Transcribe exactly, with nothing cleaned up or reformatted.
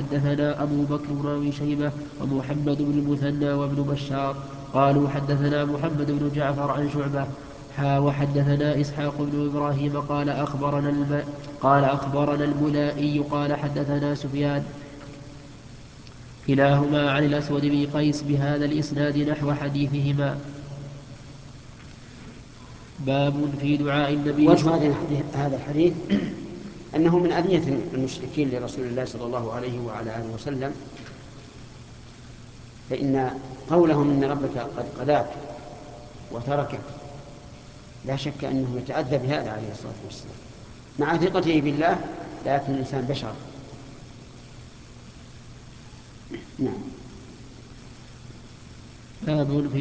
حدثنا أبو بكر بن أبي شيبة ومحمد بن المثنى وابن بشار قالوا حدثنا محمد بن جعفر عن شعبة حا وحدثنا إسحاق بن إبراهيم قال أخبرنا الم... قال أخبرنا الملائي قال حدثنا سفيان كلاهما عن الأسود بن قيس بهذا الإسناد نحو حديثهما. باب في دعاء النبي وجه هذا الحديث أنه من أذية المشركين لرسول الله صلى الله عليه وعلى آله وسلم، فإن قولهم إن ربك قد قذاك وتركك لا شك أنه يتأذى بهذا عليه الصلاة والسلام مع ثقته بالله، لكن الإنسان بشر. نعم. باب في